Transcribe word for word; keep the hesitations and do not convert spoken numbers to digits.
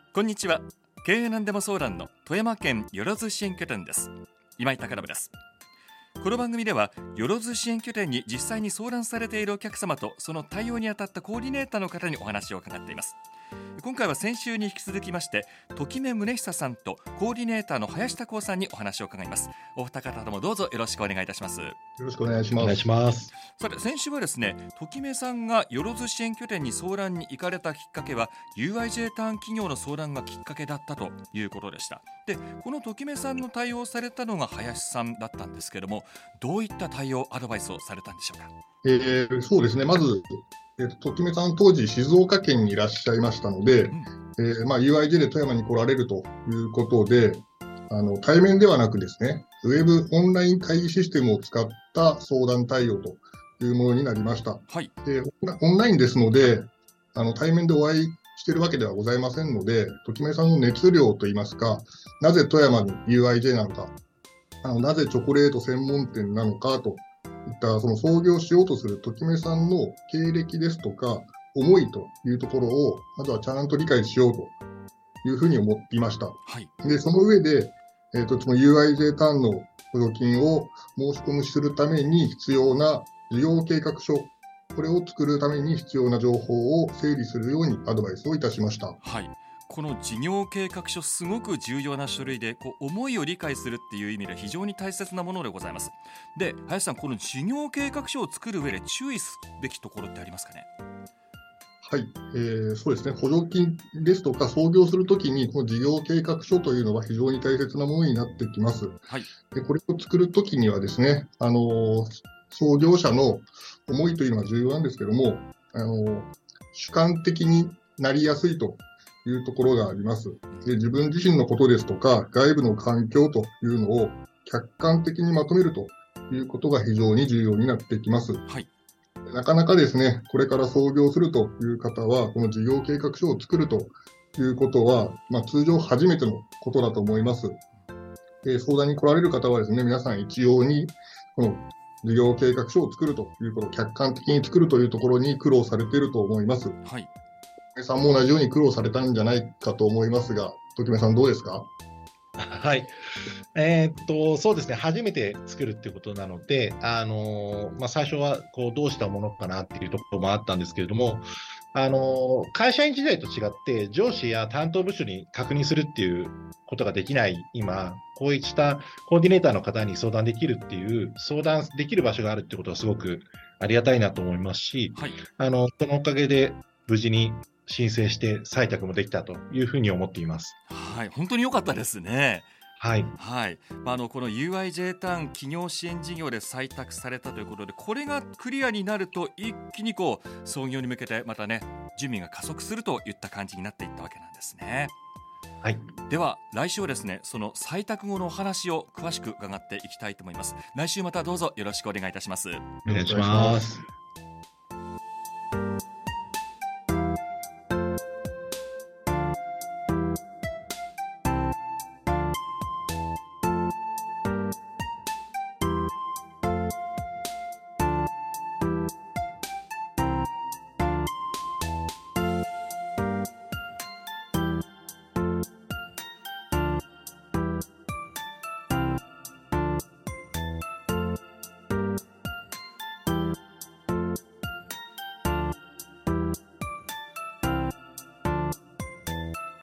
こんにちは。経営なんでも相談の富山県よろず支援拠点です。今井貴信です。この番組ではよろず支援拠点に実際に相談されているお客様とその対応に当たったコーディネーターの方にお話を伺っています。今回は先週に引き続きまして時目宗久さんとコーディネーターの林孝夫さんにお話を伺います。お二方ともどうぞよろしくお願いいたします。よろしくお願いします。お願いします。 さて先週はですね、時目さんがよろず支援拠点に相談に行かれたきっかけは ユーアイジェー ターン企業の相談がきっかけだったということでした。でこの時目さんの対応をされたのが林さんだったんですけども、どういった対応アドバイスをされたんでしょうか。 えー、そうですね、まず、えー、時目さん当時静岡県にいらっしゃいましたので、うんえーまあ、ユーアイジェー で富山に来られるということで、あの対面ではなくですね、ウェブオンライン会議システムを使った相談対応というものになりました。 はい、 でオンラインですので、あの対面でお会いしているわけではございませんので、時目さんの熱量といいますか、なぜ富山に ユーアイジェー なのか、あのなぜチョコレート専門店なのかといったその創業しようとする時目さんの経歴ですとか思いというところをまずはちゃんと理解しようというふうに思っていました。 はい、 でその上で、えー、とその ユーアイジェー ターンの補助金を申し込みするために必要な事業計画書、これを作るために必要な情報を整理するようにアドバイスをいたしました。 はい、この事業計画書すごく重要な書類で、こう思いを理解するっていう意味で非常に大切なものでございます。で林さん、この事業計画書を作る上で注意すべきところってありますかね。 はい、えー、そうですね、補助金ですとか創業するときにこの事業計画書というのは非常に大切なものになってきます。 はい、 でこれを作るときにはですね、あの創業者の思いというのは重要なんですけども、あの主観的になりやすいというところがあります。で自分自身のことですとか外部の環境というのを客観的にまとめるということが非常に重要になってきます。 はい、なかなかですね、これから創業するという方はこの事業計画書を作るということは、まあ、通常初めてのことだと思います。で相談に来られる方はですね、皆さん一様にこの事業計画書を作るということ、客観的に作るというところに苦労されていると思います。 はい、 皆さんも同じように苦労されたんじゃないかと思いますが、時目さんどうですか。 はい、えー、っとそうですね、初めて作るっていうことなので、あのーまあ、最初はこうどうしたものかなっていうところもあったんですけれども、あのー会社員時代と違って上司や担当部署に確認するっていうことができない今、こういったコーディネーターの方に相談できるっていう相談できる場所があるっていうことはすごくありがたいなと思いますし、 はい、あのそのおかげで無事に申請して採択もできたというふうに思っています。 はい、本当に良かったですね。 はいはい、あのこの ユーアイジェー ターン企業支援事業で採択されたということで、これがクリアになると一気にこう創業に向けてまたね準備が加速するといった感じになっていったわけなんですね。 はい、 では来週はですね、その採択後のお話を詳しく伺っていきたいと思います。来週またどうぞよろしくお願いいたします。 お願いします。